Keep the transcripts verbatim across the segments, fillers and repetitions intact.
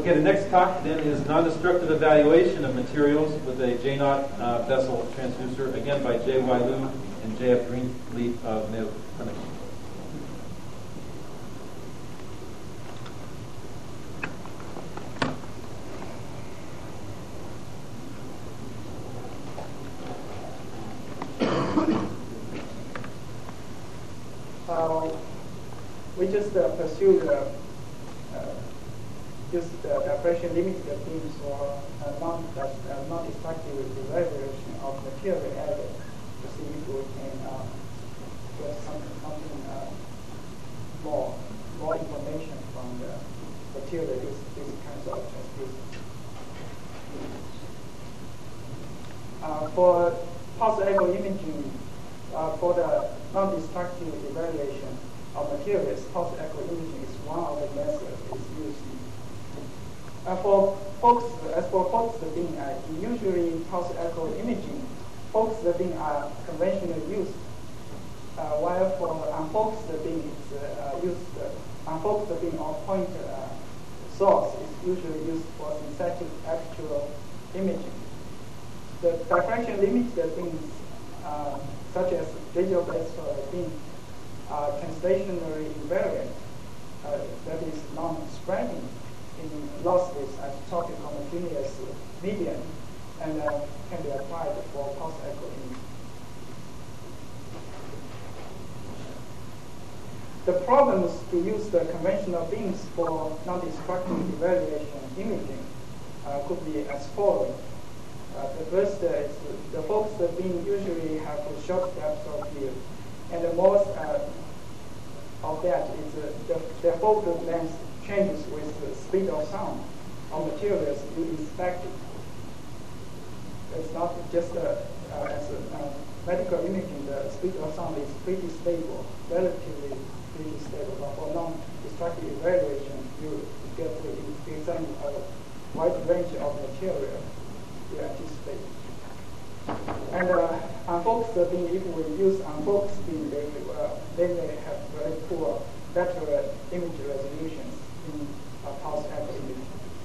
Okay, the next talk then is non-destructive evaluation of materials with a J naught uh, vessel transducer, again by J Y Liu and J F Greenleaf of Mayo Clinic. Uh, we just uh, pursued uh, uh, use the diffraction limited beams for uh, non uh, non-destructive evaluation of material area to see if we can uh, get something, something uh, more more information from the material use these kinds of transducers. Uh, for pulse echo imaging, uh, for the non-destructive evaluation of materials, pulse echo imaging is one of the methods is used. Uh, for focus, as for focused beam, uh, usually pulse echo imaging, focused beam are conventional use, uh, while for unfocused beam is uh, used, uh, unfocused beam or point uh, source is usually used for synthetic actual imaging. The diffraction limited beams, uh, such as radio-based beam, are translationally invariant, uh, that is non-spreading in lossless isotopic homogeneous medium, and uh, can be applied for pulse echo imaging. The problems to use the conventional beams for non-destructive evaluation imaging uh, could be as follows. Uh, the first uh, is the focused beam usually have a short depth of field, and the most uh, of that is uh, the, the focal length changes with the speed of sound of materials you inspected. It's not just uh, uh, as a uh, medical imaging, the speed of sound is pretty stable, relatively pretty stable. But for non-destructive evaluation, you get to examine a wide range of material you anticipate. And uh, unfocused beam, if we use unfocused beam, they, uh, they may have very poor, better image resolutions in uh, pulse echo imaging.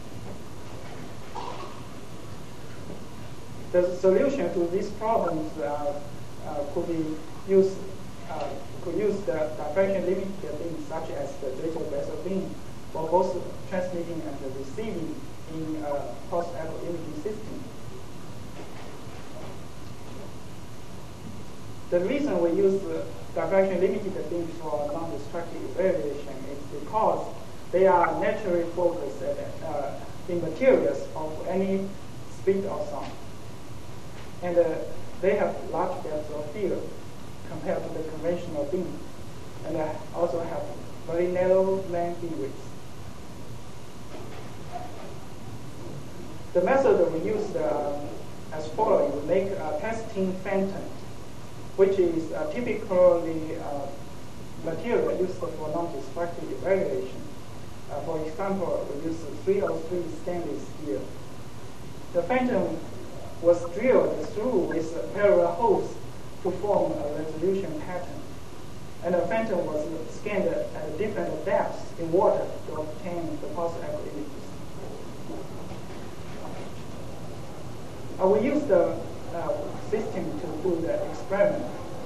The solution to these problems uh, uh, could be used, uh, could use the diffraction limited beam, such as the radio-based beam, for both transmitting and receiving in uh, pulse echo imaging system. The reason we use the diffraction limited beams for non-destructive evaluation is because they are naturally focused at, uh, in materials of any speed of sound. And uh, they have large depth of field compared to the conventional beam, and uh, also have very narrow length beamwidth. The method we use uh, as following: we make a testing phantom, which is uh, typically uh, material used for non-destructive evaluation. Uh, for example, we use three oh three stainless steel. The phantom was drilled through with parallel holes to form a resolution pattern. And the phantom was scanned at different depths in water to obtain the pulse echo images. Uh, we use the uh, system to do the experiment.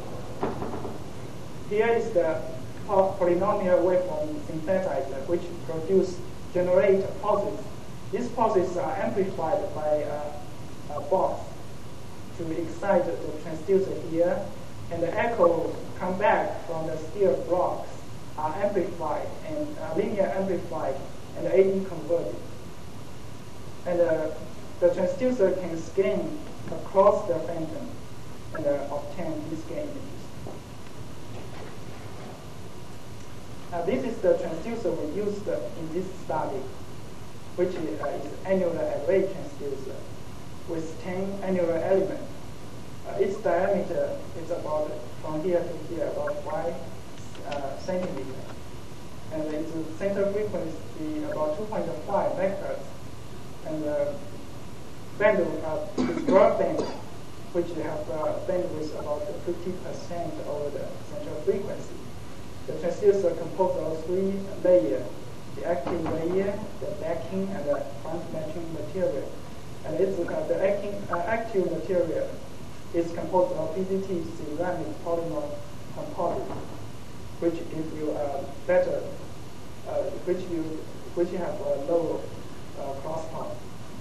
Here is the polynomial waveform synthesizer, which produce generate pulses. These pulses are amplified by uh, a box to excite the transducer here, and the echo come back from the steel blocks are amplified and uh, linear amplified and A D converted. And uh, the transducer can scan across the phantom and uh, obtain these scan images. Now this is the transducer we used in this study, which is, uh, is annular array transducer with ten annular elements. Uh, its diameter is about, from here to here, about five uh, centimeters. And its center frequency about two point five megahertz. And uh, bandwidth, uh, is broadband, which have uh, bandwidth about fifty percent over the central frequency. The transducer composed of three layers, the active layer, the backing, and the front matching material. And it's uh, the acting, uh, active material is composed of P C T ceramic polymer composite, which gives you a better, uh, which you which have a low uh, cross part.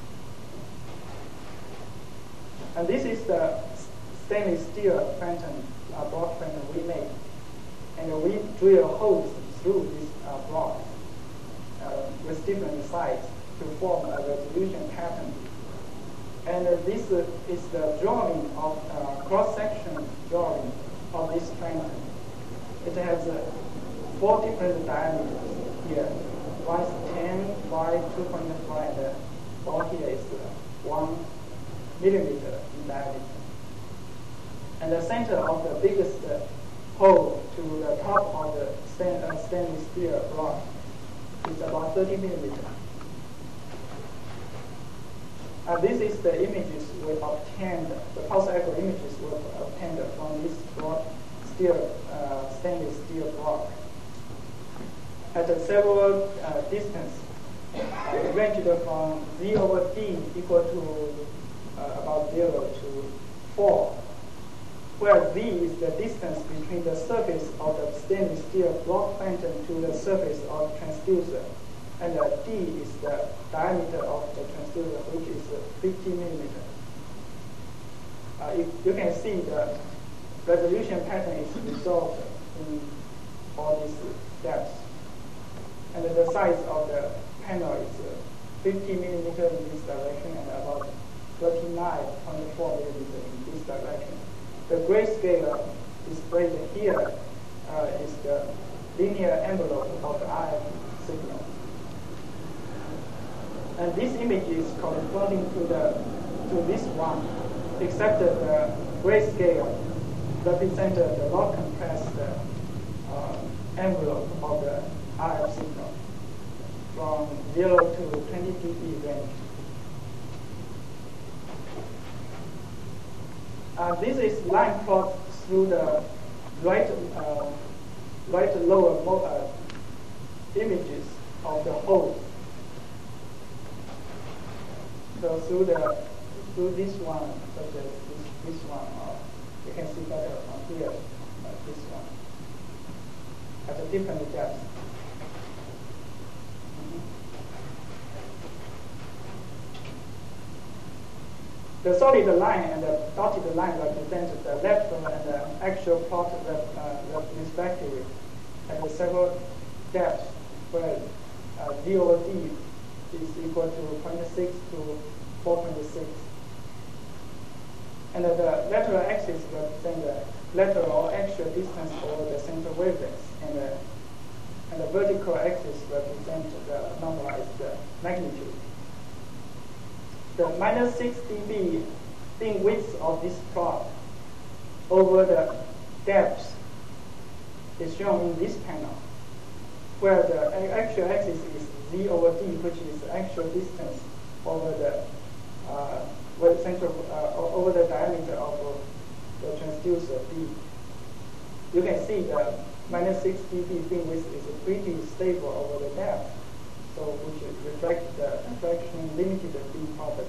And this is the stainless steel phantom uh, block phantom we made, and we drill holes through this uh, block uh, with different sides to form a resolution pattern. And uh, this uh, is the drawing of uh, cross-section drawing of this phantom. It has uh, four different diameters here. One is ten by two point five, and uh, all here is uh, one millimeter in diameter. And the center of the biggest uh, hole to the top of the stain, uh, stainless steel block is about thirty millimeter. Uh, this is the images we obtained, the pulse echo images we obtained from this block, steel, uh, stainless steel block. At a several uh, distance, uh, it ranged from Z over D equal to uh, about zero to four, where Z is the distance between the surface of the stainless steel block phantom to the surface of transducer, and uh, D is the diameter of the transducer, which is uh, fifty millimeters. Uh, you, you can see the resolution pattern is resolved in all these depths. And the size of the panel is uh, fifty millimeter in this direction and about thirty-nine point four millimeter in this direction. The grayscale displayed here uh, is the linear envelope of the I F signal. And this image is corresponding to the to this one, except that the grayscale represented the log compressed uh, envelope of the R F signal from zero to twenty dB range. Uh, this is line plot through the right, uh, right lower mo uh, images of the hole. So through the through this one, such as this this one, uh, you can see better from here, uh, this one, at a different depth. The solid line and the dotted line represent the lateral and the actual plot uh, respectively at several depths, where uh, D over D is equal to zero point six to four point six. And uh, the lateral axis represents the lateral or actual distance over the center wavelength, and, uh, and the vertical axis represents the normalized uh, magnitude. The minus six dB beam width of this plot over the depth is shown in this panel, where the actual axis is Z over D, which is actual distance over the uh, central uh, over the diameter of uh, the transducer D. You can see the minus six dB beam width is pretty stable over the depth, so which reflects the reflection limited beam property.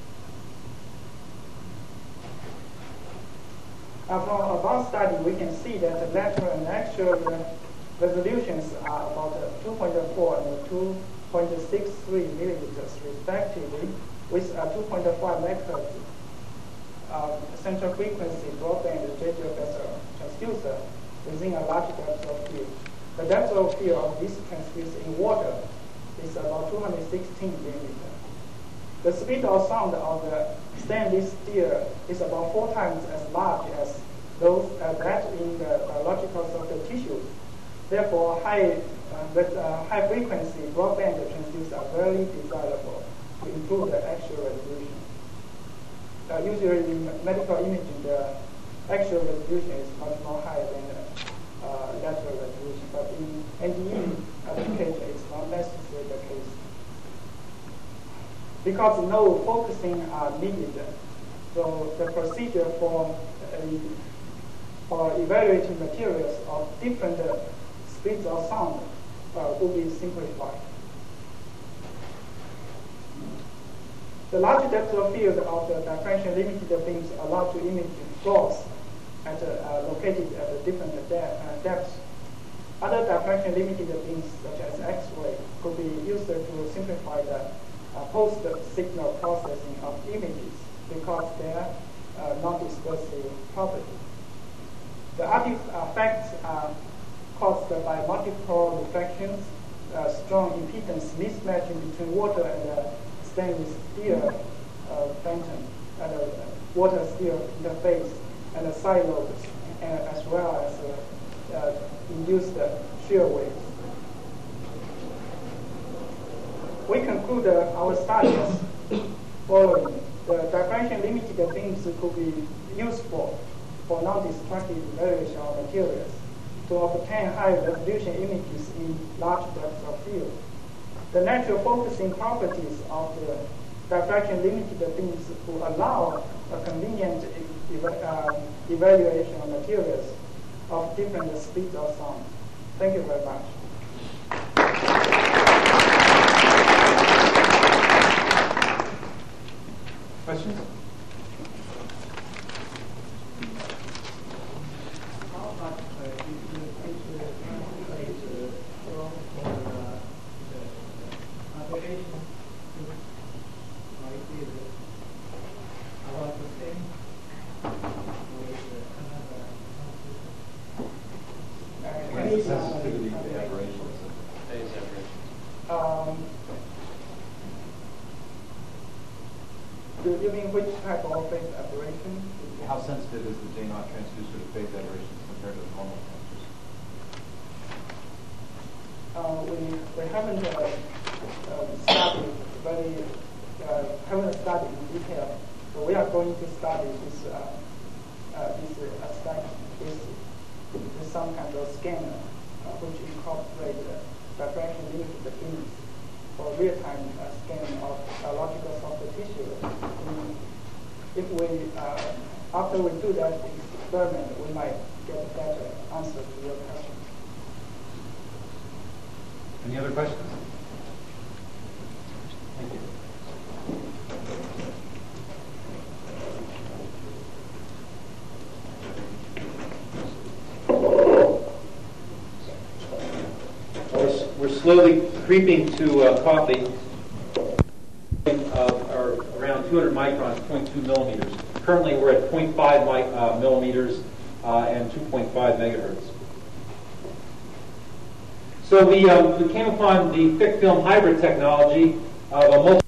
Uh, from our study, we can see that the lateral and actual uh, resolutions are about uh, two point four and two point six three millimeters respectively, with a two point five megahertz uh, central frequency broadband J J vessel transducer within a large depth of field. The depth of field of this transducer in water is about two hundred sixteen millimeters. The speed of sound of the stainless steel is about four times as large as those uh, that in the biological software tissues. Therefore, high, uh, with, uh, high frequency broadband transducers are very desirable to improve the actual resolution. Uh, usually in medical imaging, the actual resolution is much more higher than the uh, lateral resolution, but in N D E application, it's not necessarily the case. Because no focusing are needed, so the procedure for, uh, for evaluating materials of different uh, speeds of sound uh, will be simplified. The large depth of field of the diffraction limited beams allow to image flaws at, uh, located at different de uh, depths. Other diffraction limited beams, such as X-ray, could be used to simplify the uh, post-signal processing of images because they are uh, non-dispersive property. The artifacts are caused by multiple reflections, uh, strong impedance mismatching between water and uh, stainless steel uh, phantom, and uh, water steel interface, and the side lobes, and as well as uh, uh, induced uh, shear waves. We conclude uh, our studies following. The diffraction limited beams could be useful for non-destructive evaluation of materials to obtain high resolution images in large depths of field. The natural focusing properties of the diffraction limited beams will allow a convenient eva uh, evaluation of materials of different speeds of sound. Thank you very much. Questions? How much uh, is the picture translate uh, from for uh, the application to like is uh, about the same with uh, another What's the sensitivity to aberrations? Phase aberrations. Um, do you mean which type of phase aberration? How sensitive is the J naught transducer to phase aberrations compared to the normal transducer? Uh, we we haven't uh, uh, studied very uh, haven't studied in detail. So we are going to study this uh, uh, this uh, aspect with, with some kind of scanner uh, which incorporate uh, diffraction limited beams for real-time uh, scanning of biological soft tissue. Um, if we uh, after we do that experiment, we might get a better answer to your question. Any other questions? Thank you. We're, we're slowly creeping to uh, coffee, uh, or around two hundred microns, zero point two millimeters. Currently, we're at zero point five mi uh, millimeters uh, and two point five megahertz. So we, um, we came upon the thick film hybrid technology of a multi